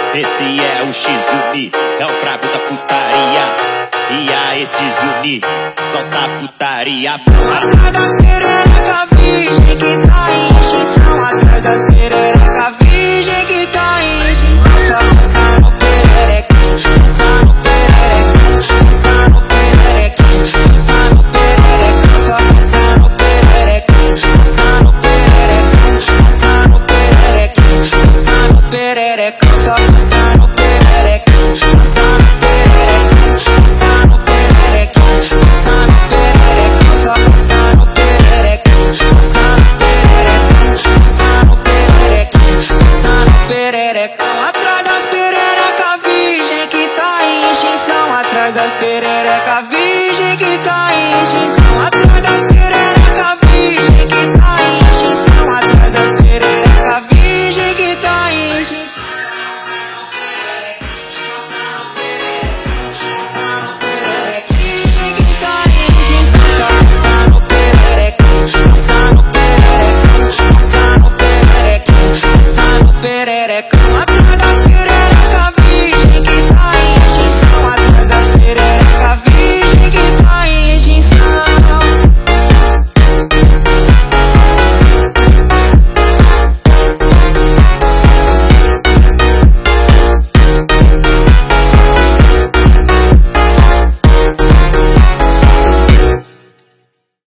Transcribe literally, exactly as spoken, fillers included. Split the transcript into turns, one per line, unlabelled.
Esse é o X-Uni, é o brabo da putaria. E a esse Zuni, solta a putaria.
Atrás das perereca virgem que tá em extinção. Atrás das perereca virgem que tá em extinção. Só passa no pererequim, passa no pererequim, passa no pererequim, passa no pererequim. Só passa no pererequim, passa no pererequim, passa no pererequim, passa no pererequim. Só passa no pererequim, passa no pererequim, passa no pererequim, passa no pererequim. Só passa no pererequim, passa no pererequim, passa no pererequim, passa no pererequim. Atrás das perereca virgem que tá em extinção. Atrás das perereca virgem que tá em extinção. Atrás das perereca virgem que tá em extinção.